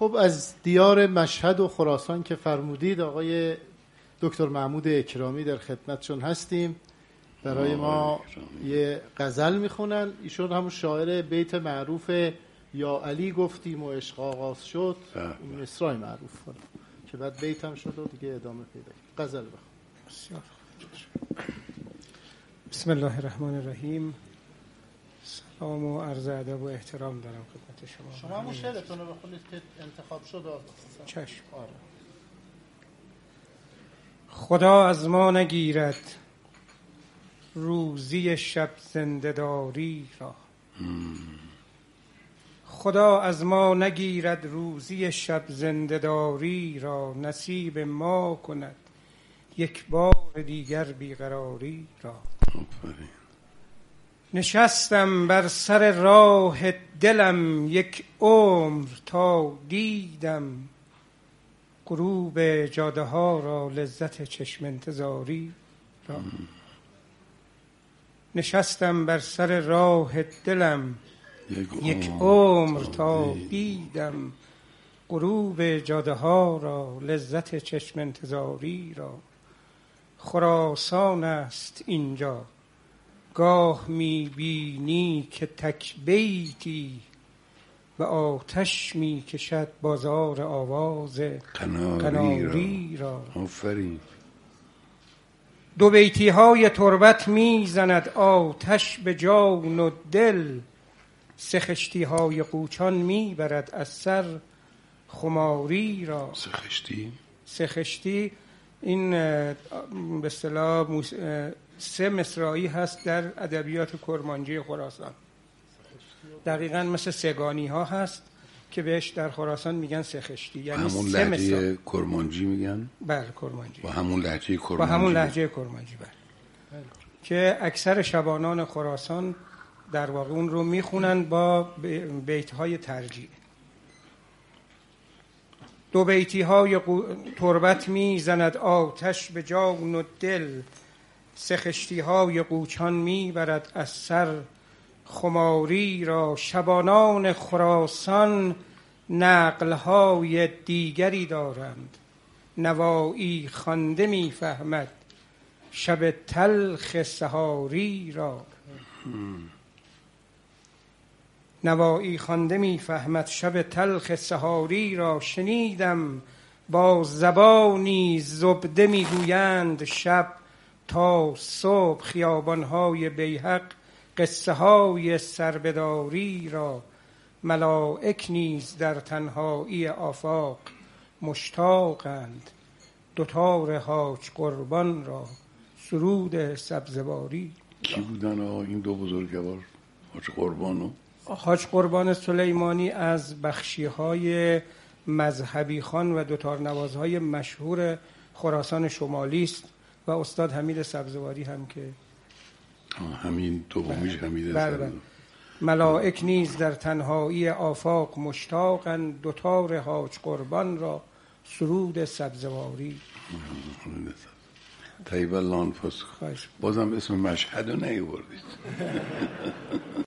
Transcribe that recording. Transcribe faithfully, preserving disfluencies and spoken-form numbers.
خب از دیار مشهد و خراسان که فرمودید آقای دکتر محمود اکرامی در خدمتشون هستیم. برای ما یه غزل میخونن. ایشون همون شاعر بیت معروف یا علی گفتیم و عشق آغاز شد، اون مصرع معروف کنه که بعد بیت هم شد و دیگه ادامه پیدا کرد. غزل بخون. بسم الله الرحمن الرحیم. سلام و عرض ادب و احترام دارم خدمت شما. شما همون شعرتون رو بخونید که انتخاب شد. چشم. خدا از ما نگیرد روزی شب زنده‌داری را، خدا از ما نگیرد روزی شب زنده‌داری را، نصیب ما کند یک بار دیگر بیقراری را. نشستم بر سر راه دلم یک عمر تا دیدم غروب جاده ها را، لذت چشم انتظاری را. نشستم بر سر راه دلم یک عمر تا دیدم غروب جاده ها را، لذت چشم انتظاری را. خراسان است اینجا گاه می بینی که تک بیتی و آتش می کشد بازار آواز قناری را. آفرین. دو بیتی های تربت می زند آتش به جان و دل، سه خشتی های قوچان می برد از سر خماری را. سه خشتی؟ سه خشتی این به اصطلاح سه مصرعی هست در ادبیات کرمانجی خراسان. دقیقاً مثل سگانی ها هست که بهش در خراسان میگن سه خشتی، یعنی همون سه لهجه کرمانجی میگن. بله کرمانجی. با همون لهجه کرمانجی. با همون لهجه کرمانجی بله. که اکثر شبانان خراسان در واقع اون رو میخونن با بیت های ترجیع. دو بیتی های قو... تربت میزند آتش به جان و دل، سه خشتی های قوچان میبرد از سر خماری را. شبانان خراسان نقل های دیگری دارند، نوایی خوانده میفهمد شب تلخ سحاری را. نوایی خوانده میفهمد شب تلخ سحاری را. شنیدم با زبانی زبده میگویند شب تا صبح خیابانهای بیهق قصه های سربداری را. ملائک نیز در تنهایی آفاق مشتاقند، دوتار حاج قربان را سرود سبزواری. کی بودن این دو بزرگوار؟ حاج قربانو حاج قربان سلیمانی از بخشی های مذهبی خان و دوتار نوازهای مشهور خراسان شمالی است و استاد حمید سبزواری هم که همین دومیش حمید سبزواری. ملائک نیز در تنهایی آفاق مشتاقند، دوتار حاج قربان را سرود سبزواری. طیب الله انفسکم. بازم اسم مشهد رو نیاوردید.